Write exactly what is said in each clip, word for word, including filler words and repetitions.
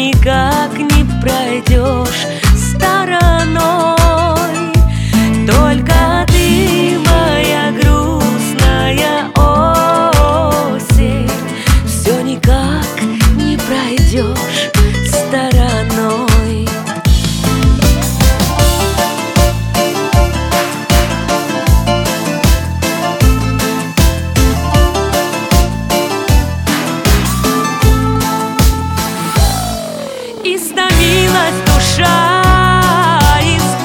никак не пройдешь стороной. Только ты, моя грустная осень, все никак не пройдешь стороной. Истомилась душа,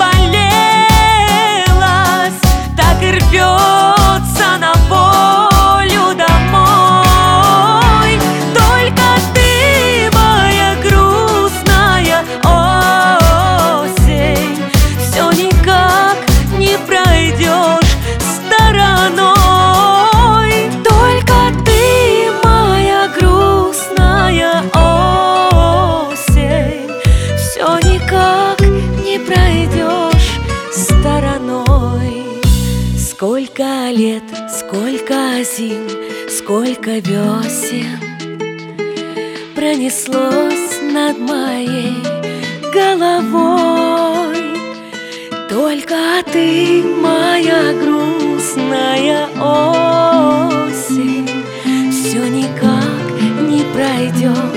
изболелась, так и рвется на волю домой. Только ты, моя грустная осень, все никак не пройдешь стороной. Только ты, моя грустная осень, все никак не пройдешь стороной. Сколько лет, сколько зим, сколько весен пронеслось над моей головой. Только ты, моя грустная осень, все никак не пройдешь